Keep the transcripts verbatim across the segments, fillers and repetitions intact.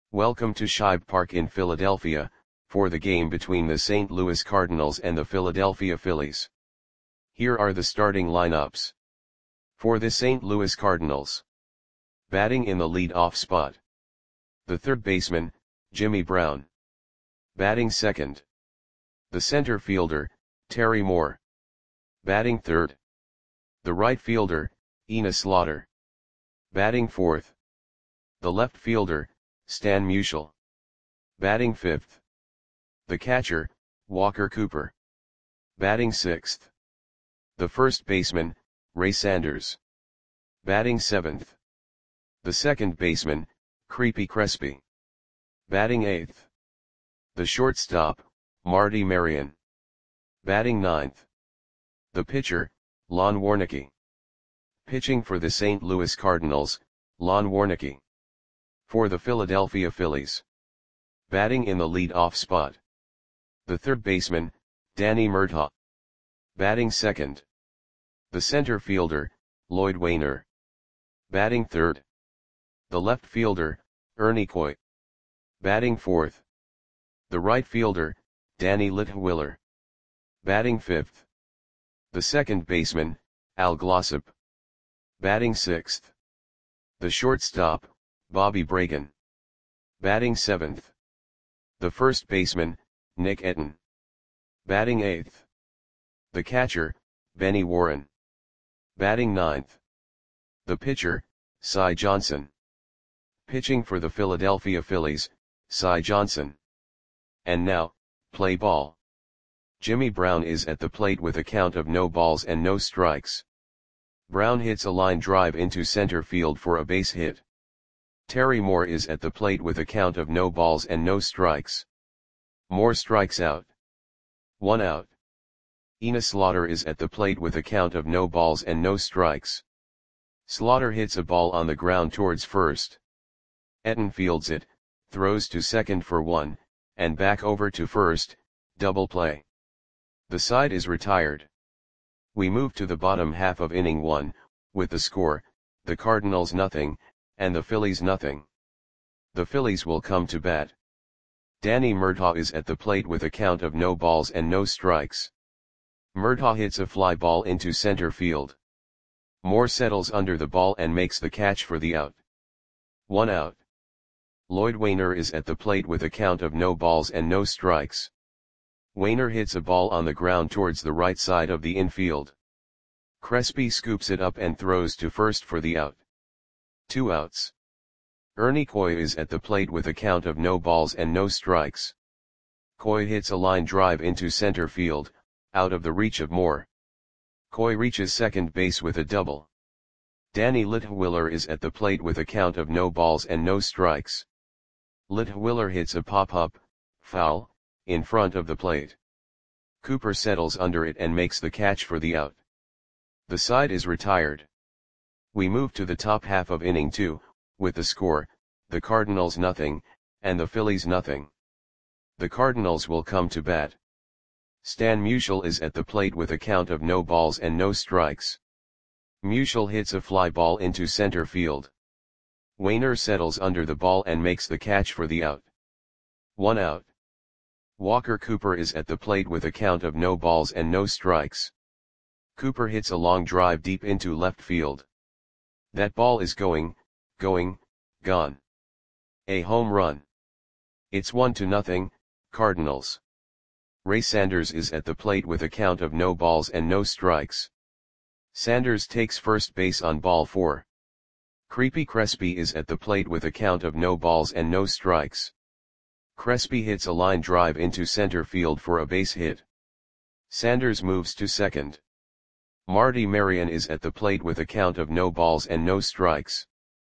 Welcome to Shibe Park in Philadelphia, for the game between the Saint Louis Cardinals and the Philadelphia Phillies. Here are the starting lineups. For the Saint Louis Cardinals. Batting in the lead-off spot. The third baseman, Jimmy Brown. Batting second. The center fielder, Terry Moore. Batting third. The right fielder, Enos Slaughter. Batting fourth. The left fielder, Stan Musial. Batting fifth. The catcher, Walker Cooper. Batting sixth. The first baseman, Ray Sanders. Batting seventh. The second baseman, Creepy Crespi. Batting eighth. The shortstop, Marty Marion. Batting ninth. The pitcher, Lon Warneke. Pitching for the Saint Louis Cardinals, Lon Warneke. For the Philadelphia Phillies. Batting in the lead-off spot. The third baseman, Danny Murtaugh. Batting second. The center fielder, Lloyd Wainer. Batting third. The left fielder, Ernie Coy. Batting fourth. The right fielder, Danny Litwiller. Batting fifth. The second baseman, Al Glossop. Batting sixth. The shortstop, Bobby Bragan. Batting seventh. The first baseman, Nick Etten. Batting eighth. The catcher, Benny Warren. Batting ninth. The pitcher, Cy Johnson. Pitching for the Philadelphia Phillies, Cy Johnson. And now, play ball. Jimmy Brown is at the plate with a count of no balls and no strikes. Brown hits a line drive into center field for a base hit. Terry Moore is at the plate with a count of no balls and no strikes. Moore strikes out. One out. Enos Slaughter is at the plate with a count of no balls and no strikes. Slaughter hits a ball on the ground towards first. Etten fields it, throws to second for one, and back over to first, double play. The side is retired. We move to the bottom half of inning one, with the score, the Cardinals nothing, and the Phillies nothing. The Phillies will come to bat. Danny Murtaugh is at the plate with a count of no balls and no strikes. Murtaugh hits a fly ball into center field. Moore settles under the ball and makes the catch for the out. One out. Lloyd Wainer is at the plate with a count of no balls and no strikes. Wainer hits a ball on the ground towards the right side of the infield. Crespi scoops it up and throws to first for the out. Two outs. Ernie Coy is at the plate with a count of no balls and no strikes. Coy hits a line drive into center field, out of the reach of Moore. Coy reaches second base with a double. Danny Litwiller is at the plate with a count of no balls and no strikes. Litwiller hits a pop-up, foul, in front of the plate. Cooper settles under it and makes the catch for the out. The side is retired. We move to the top half of inning two, with the score, the Cardinals nothing, and the Phillies nothing. The Cardinals will come to bat. Stan Musial is at the plate with a count of no balls and no strikes. Musial hits a fly ball into center field. Wainer settles under the ball and makes the catch for the out. One out. Walker Cooper is at the plate with a count of no balls and no strikes. Cooper hits a long drive deep into left field. That ball is going, going, gone. A home run. It's one to nothing, Cardinals. Ray Sanders is at the plate with a count of no balls and no strikes. Sanders takes first base on ball four. Creepy Crespi is at the plate with a count of no balls and no strikes. Crespi hits a line drive into center field for a base hit. Sanders moves to second. Marty Marion is at the plate with a count of no balls and no strikes.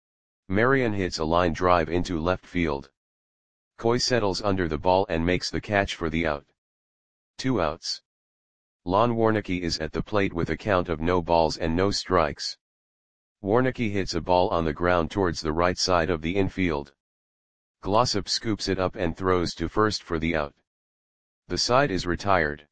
Marion hits a line drive into left field. Coy settles under the ball and makes the catch for the out. Two outs. Lon Warneke is at the plate with a count of no balls and no strikes. Warneke hits a ball on the ground towards the right side of the infield. Glossop scoops it up and throws to first for the out. The side is retired.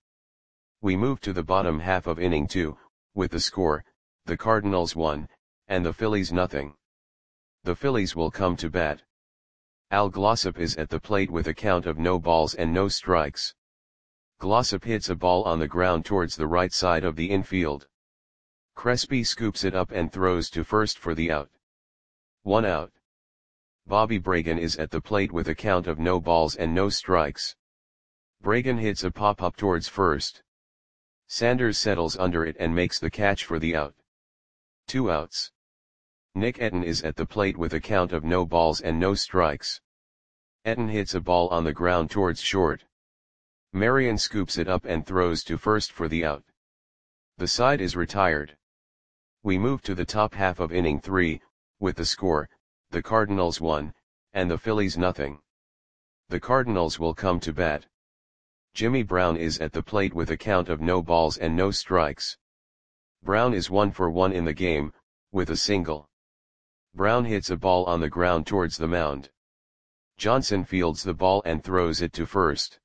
We move to the bottom half of inning two, with the score, the Cardinals one, and the Phillies nothing. The Phillies will come to bat. Al Glossop is at the plate with a count of no balls and no strikes. Glossop hits a ball on the ground towards the right side of the infield. Crespi scoops it up and throws to first for the out. One out. Bobby Bragan is at the plate with a count of no balls and no strikes. Bragan hits a pop-up towards first. Sanders settles under it and makes the catch for the out. Two outs. Nick Etten is at the plate with a count of no balls and no strikes. Etten hits a ball on the ground towards short. Marion scoops it up and throws to first for the out. The side is retired. We move to the top half of inning three, with the score, the Cardinals one, and the Phillies nothing. The Cardinals will come to bat. Jimmy Brown is at the plate with a count of no balls and no strikes. Brown is one for one in the game, with a single. Brown hits a ball on the ground towards the mound. Johnson fields the ball and throws it to first.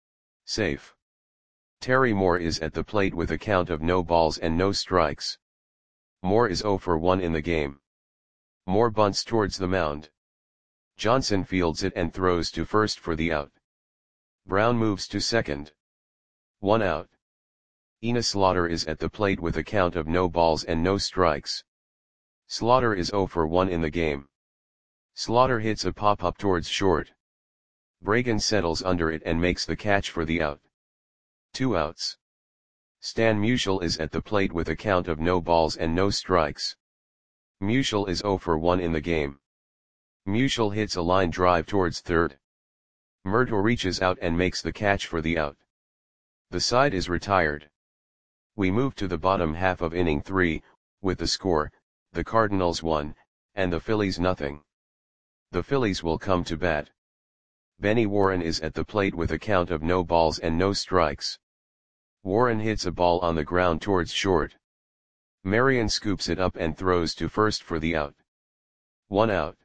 Safe. Terry Moore is at the plate with a count of no balls and no strikes. Moore is zero for one in the game. Moore bunts towards the mound. Johnson fields it and throws to first for the out. Brown moves to second. One out. Enos Slaughter is at the plate with a count of no balls and no strikes. Slaughter is zero for one in the game. Slaughter hits a pop-up towards short. Bragan settles under it and makes the catch for the out. Two outs. Stan Musial is at the plate with a count of no balls and no strikes. Musial is zero for one in the game. Musial hits a line drive towards third. Murtaugh reaches out and makes the catch for the out. The side is retired. We move to the bottom half of inning three, with the score, the Cardinals one, and the Phillies nothing. The Phillies will come to bat. Benny Warren is at the plate with a count of no balls and no strikes. Warren hits a ball on the ground towards short. Marion scoops it up and throws to first for the out. One out.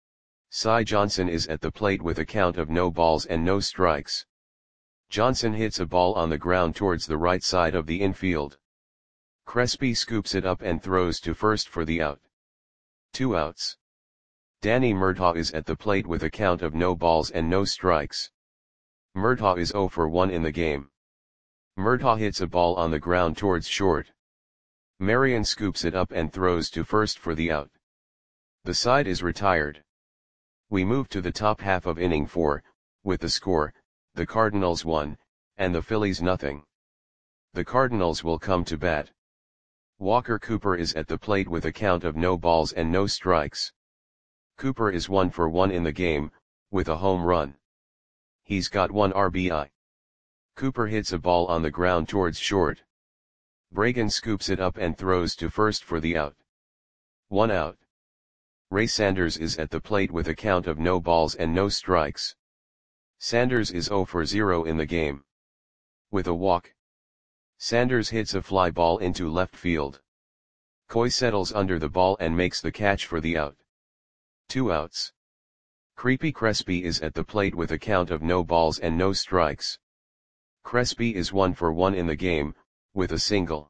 Cy Johnson is at the plate with a count of no balls and no strikes. Johnson hits a ball on the ground towards the right side of the infield. Crespi scoops it up and throws to first for the out. Two outs. Danny Murtaugh is at the plate with a count of no balls and no strikes. Murtaugh is zero for one in the game. Murtaugh hits a ball on the ground towards short. Marion scoops it up and throws to first for the out. The side is retired. We move to the top half of inning four, with the score, the Cardinals one, and the Phillies nothing. The Cardinals will come to bat. Walker Cooper is at the plate with a count of no balls and no strikes. Cooper is one for one in the game, with a home run. He's got one R B I. Cooper hits a ball on the ground towards short. Bragan scoops it up and throws to first for the out. One out. Ray Sanders is at the plate with a count of no balls and no strikes. Sanders is zero for zero in the game. With a walk. Sanders hits a fly ball into left field. Coy settles under the ball and makes the catch for the out. Two outs. Creepy Crespi is at the plate with a count of no balls and no strikes. Crespi is one for one in the game, with a single.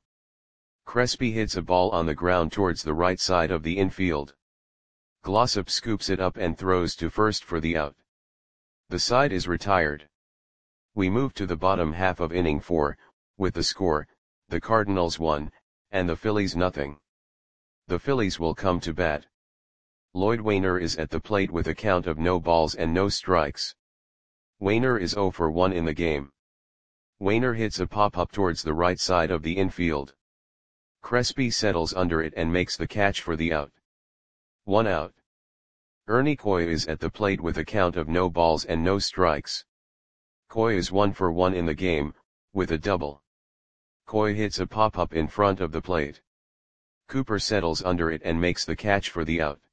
Crespi hits a ball on the ground towards the right side of the infield. Glossop scoops it up and throws to first for the out. The side is retired. We move to the bottom half of inning four, with the score, the Cardinals one, and the Phillies nothing. The Phillies will come to bat. Lloyd Wainer is at the plate with a count of no balls and no strikes. Wainer is zero for one in the game. Wainer hits a pop-up towards the right side of the infield. Crespi settles under it and makes the catch for the out. One out. Ernie Coy is at the plate with a count of no balls and no strikes. Coy is one for one in the game, with a double. Coy hits a pop-up in front of the plate. Cooper settles under it and makes the catch for the out.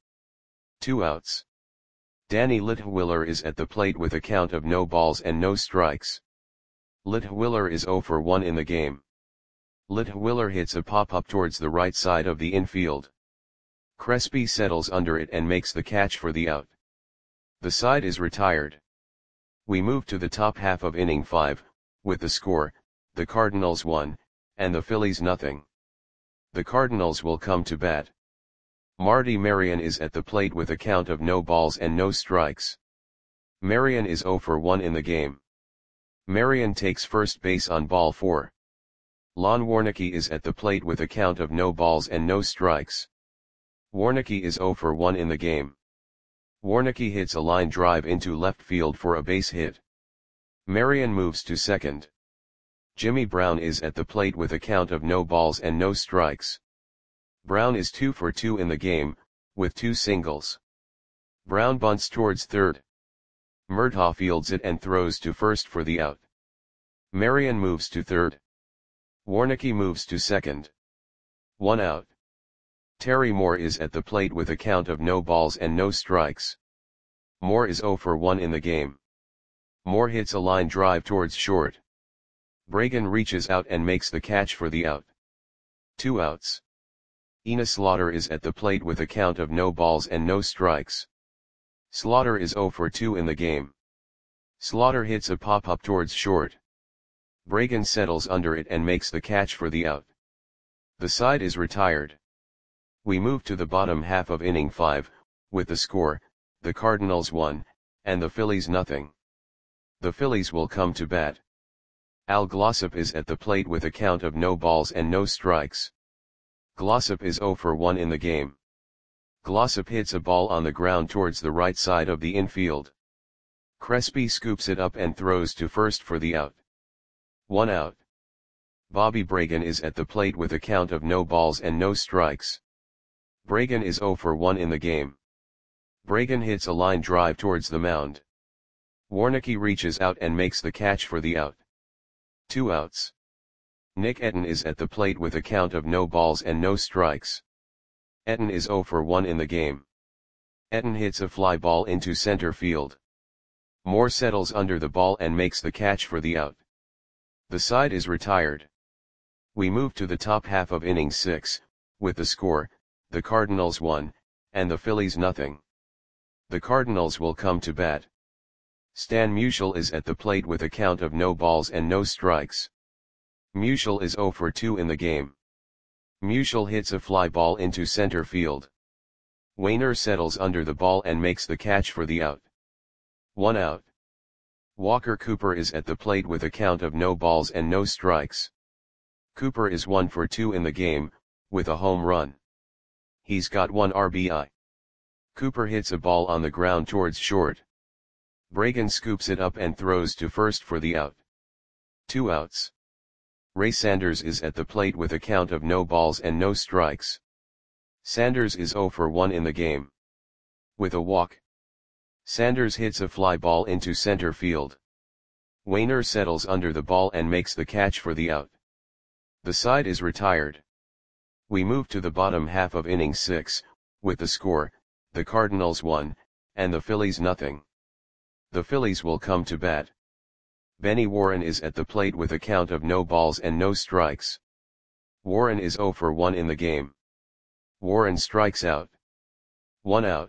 Two outs. Danny Litwiller is at the plate with a count of no balls and no strikes. Litwiller is zero for one in the game. Litwiller hits a pop-up towards the right side of the infield. Crespi settles under it and makes the catch for the out. The side is retired. We move to the top half of inning five, with the score, the Cardinals one, and the Phillies nothing. The Cardinals will come to bat. Marty Marion is at the plate with a count of no balls and no strikes. Marion is zero for one in the game. Marion takes first base on ball four. Lon Warnicki is at the plate with a count of no balls and no strikes. Warnicki is zero for one in the game. Warnicki hits a line drive into left field for a base hit. Marion moves to second. Jimmy Brown is at the plate with a count of no balls and no strikes. Brown is two for two in the game, with two singles. Brown bunts towards third. Murtaugh fields it and throws to first for the out. Marion moves to third. Warnicki moves to second. One out. Terry Moore is at the plate with a count of no balls and no strikes. Moore is zero for one in the game. Moore hits a line drive towards short. Bragan reaches out and makes the catch for the out. Two outs. Enos Slaughter is at the plate with a count of no balls and no strikes. Slaughter is zero for two in the game. Slaughter hits a pop-up towards short. Bragan settles under it and makes the catch for the out. The side is retired. We move to the bottom half of inning five, with the score, the Cardinals one, and the Phillies nothing. The Phillies will come to bat. Al Glossop is at the plate with a count of no balls and no strikes. Glossop is zero for one in the game. Glossop hits a ball on the ground towards the right side of the infield. Crespi scoops it up and throws to first for the out. One out. Bobby Bragan is at the plate with a count of no balls and no strikes. Bragan is zero for one in the game. Bragan hits a line drive towards the mound. Warnicki reaches out and makes the catch for the out. Two outs. Nick Etten is at the plate with a count of no balls and no strikes. Etten is zero for one in the game. Etten hits a fly ball into center field. Moore settles under the ball and makes the catch for the out. The side is retired. We move to the top half of inning six, with the score, the Cardinals one, and the Phillies nothing. The Cardinals will come to bat. Stan Musial is at the plate with a count of no balls and no strikes. Musial is zero for two in the game. Musial hits a fly ball into center field. Wainer settles under the ball and makes the catch for the out. One out. Walker Cooper is at the plate with a count of no balls and no strikes. Cooper is one for two in the game, with a home run. He's got one R B I. Cooper hits a ball on the ground towards short. Bragan scoops it up and throws to first for the out. Two outs. Ray Sanders is at the plate with a count of no balls and no strikes. Sanders is zero for one in the game. With a walk. Sanders hits a fly ball into center field. Wainer settles under the ball and makes the catch for the out. The side is retired. We move to the bottom half of inning six, with the score, the Cardinals one, and the Phillies nothing. The Phillies will come to bat. Benny Warren is at the plate with a count of no balls and no strikes. Warren is zero for one in the game. Warren strikes out. One out.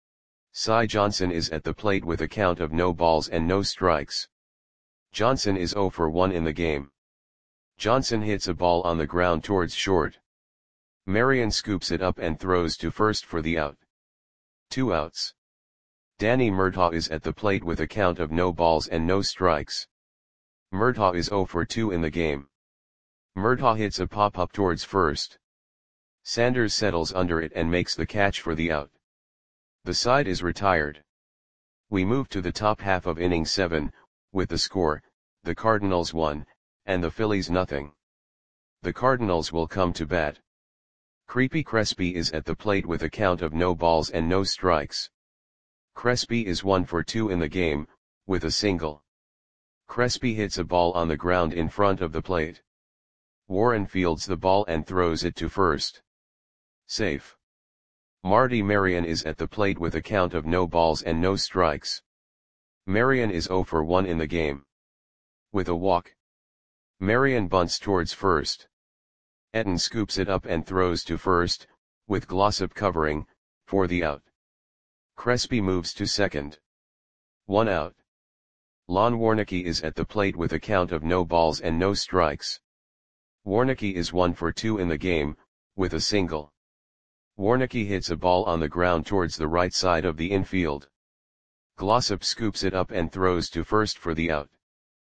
Cy Johnson is at the plate with a count of no balls and no strikes. Johnson is zero for one in the game. Johnson hits a ball on the ground towards short. Marion scoops it up and throws to first for the out. Two outs. Danny Murtaugh is at the plate with a count of no balls and no strikes. Murtaugh is zero for two in the game. Murtaugh hits a pop-up towards first. Sanders settles under it and makes the catch for the out. The side is retired. We move to the top half of inning seven, with the score, the Cardinals one, and the Phillies nothing. The Cardinals will come to bat. Creepy Crespi is at the plate with a count of no balls and no strikes. Crespi is one for two in the game, with a single. Crespi hits a ball on the ground in front of the plate. Warren fields the ball and throws it to first. Safe. Marty Marion is at the plate with a count of no balls and no strikes. Marion is zero for one in the game. With a walk. Marion bunts towards first. Etten scoops it up and throws to first, with Glossop covering, for the out. Crespi moves to second. One out. Lon Warnicki is at the plate with a count of no balls and no strikes. Warnicki is one for two in the game, with a single. Warnicki hits a ball on the ground towards the right side of the infield. Glossop scoops it up and throws to first for the out.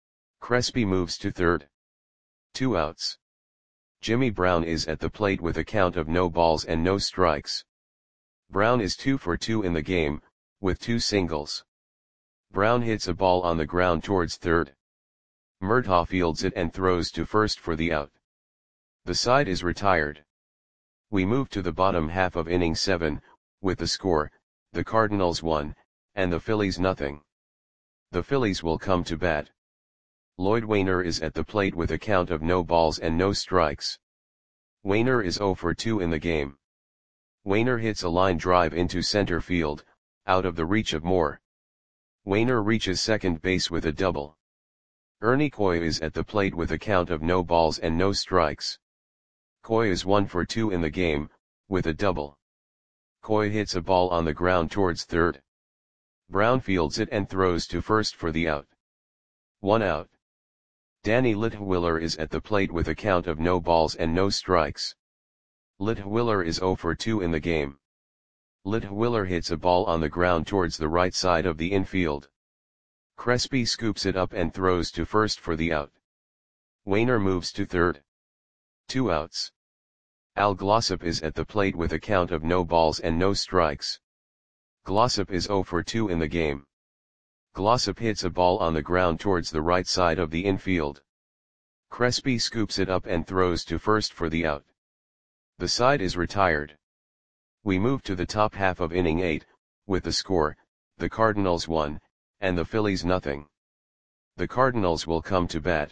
Crespi moves to third. Two outs. Jimmy Brown is at the plate with a count of no balls and no strikes. Brown is two for two in the game, with two singles. Brown hits a ball on the ground towards third. Murtaugh fields it and throws to first for the out. The side is retired. We move to the bottom half of inning seven, with the score, the Cardinals one, and the Phillies nothing. The Phillies will come to bat. Lloyd Wainer is at the plate with a count of no balls and no strikes. Wainer is zero for two in the game. Wainer hits a line drive into center field, out of the reach of Moore. Wainer reaches second base with a double. Ernie Coy is at the plate with a count of no balls and no strikes. Coy is one for two in the game, with a double. Coy hits a ball on the ground towards third. Brown fields it and throws to first for the out. One out. Danny Litwiller is at the plate with a count of no balls and no strikes. Litwiller is zero for two in the game. Litwiller hits a ball on the ground towards the right side of the infield. Crespi scoops it up and throws to first for the out. Wainer moves to third. Two outs. Al Glossop is at the plate with a count of no balls and no strikes. Glossop is zero for two in the game. Glossop hits a ball on the ground towards the right side of the infield. Crespi scoops it up and throws to first for the out. The side is retired. We move to the top half of inning eight, with the score, the Cardinals one, and the Phillies nothing. The Cardinals will come to bat.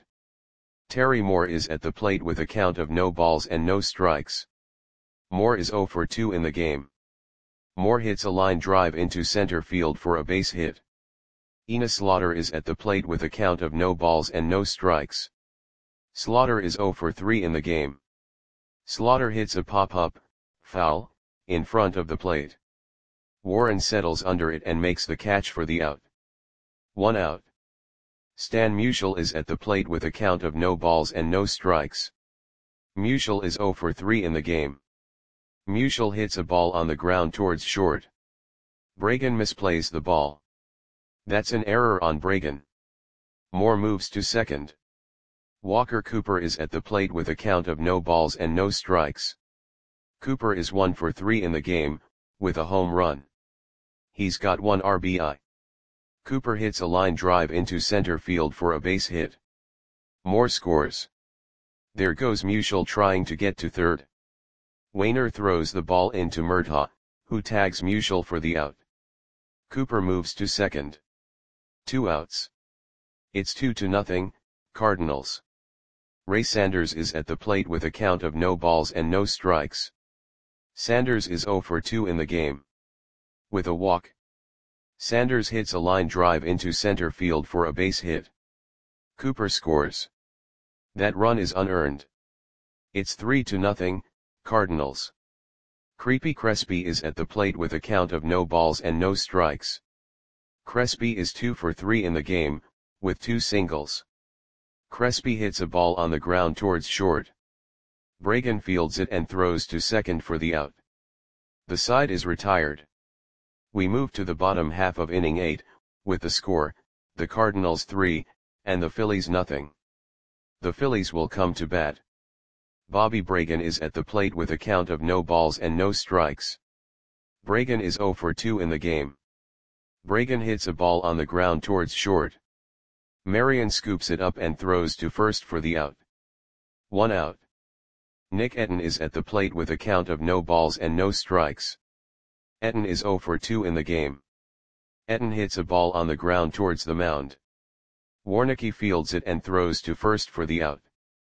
Terry Moore is at the plate with a count of no balls and no strikes. Moore is zero for two in the game. Moore hits a line drive into center field for a base hit. Enos Slaughter is at the plate with a count of no balls and no strikes. Slaughter is zero for three in the game. Slaughter hits a pop-up, foul, in front of the plate. Warren settles under it and makes the catch for the out. One out. Stan Musial is at the plate with a count of no balls and no strikes. Musial is zero for three in the game. Musial hits a ball on the ground towards short. Bragan misplays the ball. That's an error on Bragan. Moore moves to second. Walker Cooper is at the plate with a count of no balls and no strikes. Cooper is one for three in the game, with a home run. He's got one R B I. Cooper hits a line drive into center field for a base hit. Moore scores. There goes Musial trying to get to third. Wainer throws the ball into Murtaugh, who tags Musial for the out. Cooper moves to second. Two outs. It's two to nothing, Cardinals. Ray Sanders is at the plate with a count of no balls and no strikes. Sanders is zero for two in the game. With a walk. Sanders hits a line drive into center field for a base hit. Cooper scores. That run is unearned. It's three to nothing, Cardinals. Creepy Crespi is at the plate with a count of no balls and no strikes. Crespi is two for three in the game, with two singles. Crespi hits a ball on the ground towards short. Bragan fields it and throws to second for the out. The side is retired. We move to the bottom half of inning eight, with the score, the Cardinals three, and the Phillies nothing. The Phillies will come to bat. Bobby Bragan is at the plate with a count of no balls and no strikes. Bragan is zero for two in the game. Bragan hits a ball on the ground towards short. Marion scoops it up and throws to first for the out. One out. Nick Etten is at the plate with a count of no balls and no strikes. Etten is zero for two in the game. Etten hits a ball on the ground towards the mound. Warnicki fields it and throws to first for the out.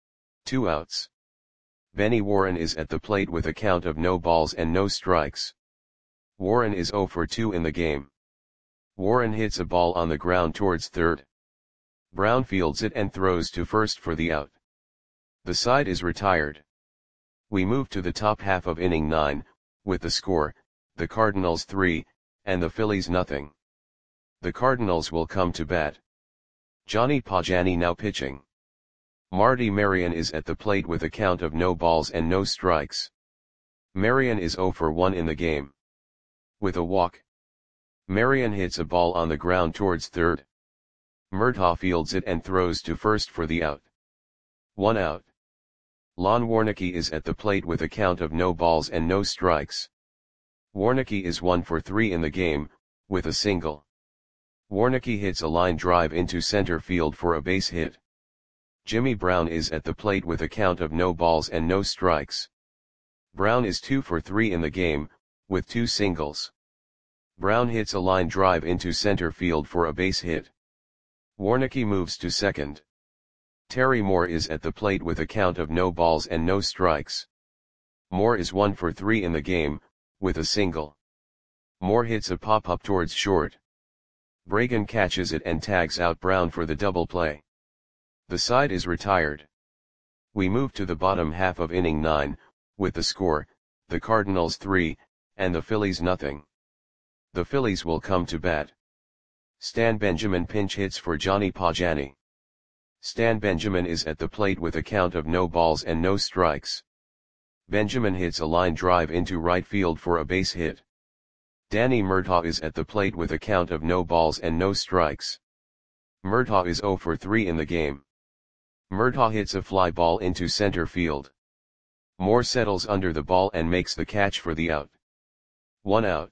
Two outs. Benny Warren is at the plate with a count of no balls and no strikes. Warren is zero for two in the game. Warren hits a ball on the ground towards third. Brown fields it and throws to first for the out. The side is retired. We move to the top half of inning nine, with the score, the Cardinals three, and the Phillies nothing. The Cardinals will come to bat. Johnny Pagani now pitching. Marty Marion is at the plate with a count of no balls and no strikes. Marion is zero for one in the game. With a walk. Marion hits a ball on the ground towards third. Murtaugh fields it and throws to first for the out. One out. Lon Warnicki is at the plate with a count of no balls and no strikes. Warnicki is one for three in the game, with a single. Warnicki hits a line drive into center field for a base hit. Jimmy Brown is at the plate with a count of no balls and no strikes. Brown is two for three in the game, with two singles. Brown hits a line drive into center field for a base hit. Warnicki moves to second. Terry Moore is at the plate with a count of no balls and no strikes. Moore is one for three in the game, with a single. Moore hits a pop-up towards short. Bragan catches it and tags out Brown for the double play. The side is retired. We move to the bottom half of inning nine, with the score, the Cardinals three, and the Phillies nothing. The Phillies will come to bat. Stan Benjamin pinch hits for Johnny Pagani. Stan Benjamin is at the plate with a count of no balls and no strikes. Benjamin hits a line drive into right field for a base hit. Danny Murtaugh is at the plate with a count of no balls and no strikes. Murtaugh is zero for three in the game. Murtaugh hits a fly ball into center field. Moore settles under the ball and makes the catch for the out. One out.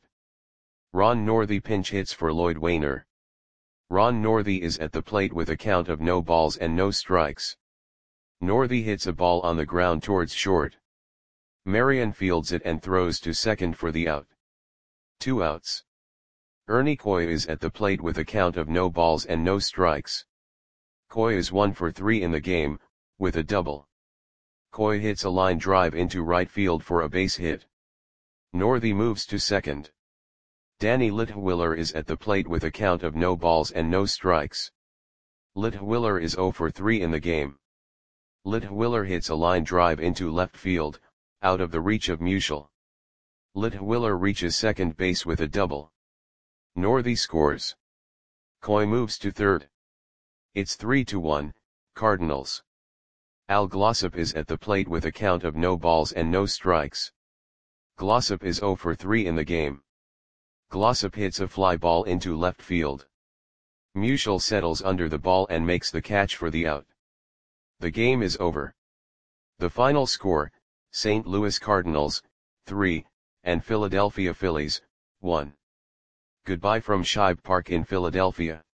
Ron Northey pinch hits for Lloyd Wainer. Ron Northey is at the plate with a count of no balls and no strikes. Northey hits a ball on the ground towards short. Marion fields it and throws to second for the out. Two outs. Ernie Coy is at the plate with a count of no balls and no strikes. Coy is one for three in the game, with a double. Coy hits a line drive into right field for a base hit. Northey moves to second. Danny Litwiller is at the plate with a count of no balls and no strikes. Litwiller is zero for three in the game. Litwiller hits a line drive into left field, out of the reach of Musial. Litwiller reaches second base with a double. Northey scores. Coy moves to third. It's three to one, Cardinals. Al Glossop is at the plate with a count of no balls and no strikes. Glossop is zero for three in the game. Glossop hits a fly ball into left field. Musial settles under the ball and makes the catch for the out. The game is over. The final score, Saint Louis Cardinals, three, and Philadelphia Phillies, one. Goodbye from Shibe Park in Philadelphia.